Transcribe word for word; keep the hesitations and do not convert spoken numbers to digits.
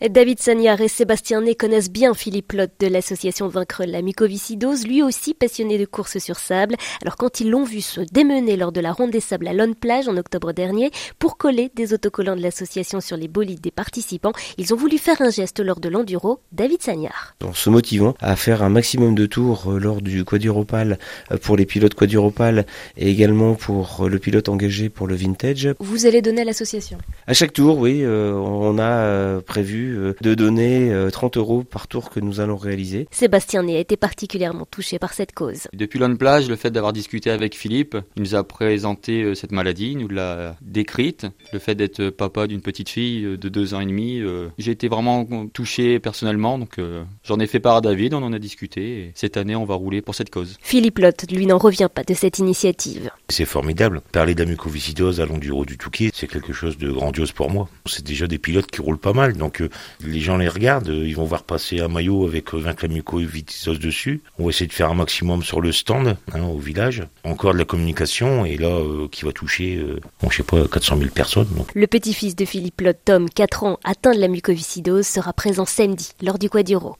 David Sagnard et Sébastien Ney connaissent bien Philippe Lotte de l'association Vaincre la mucoviscidose, lui aussi passionné de courses sur sable. Alors quand ils l'ont vu se démener lors de la Ronde des Sables à Lonne-Plage en octobre dernier, pour coller des autocollants de l'association sur les bolides des participants, ils ont voulu faire un geste lors de l'enduro. David Sagnard. En se motivant à faire un maximum de tours lors du quaduropale pour les pilotes quaduropales et également pour le pilote engagé pour le vintage. Vous allez donner à l'association ? À chaque tour, oui, euh, on a euh, prévu de donner trente euros par tour que nous allons réaliser. Sébastien Ney a été particulièrement touché par cette cause. Depuis Lonne-Plage, le fait d'avoir discuté avec Philippe, il nous a présenté cette maladie, il nous l'a décrite. Le fait d'être papa d'une petite fille de deux ans et demi, euh, j'ai été vraiment touché personnellement, donc euh, j'en ai fait part à David, on en a discuté. Et cette année, on va rouler pour cette cause. Philippe Lotte, lui, n'en revient pas de cette initiative. C'est formidable. Parler de la mucoviscidose à l'enduro du Touquet, c'est quelque chose de grandiose pour moi. C'est déjà des pilotes qui roulent pas mal, donc euh, les gens les regardent, ils vont voir passer un maillot avec Vaincre la mucoviscidose dessus. On va essayer de faire un maximum sur le stand, hein, au village. Encore de la communication, et là, euh, qui va toucher, euh, bon, je sais pas, quatre cent mille personnes. Donc. Le petit-fils de Philippe Lotte, Tom, quatre ans, atteint de la mucoviscidose, sera présent samedi lors du Quaduro.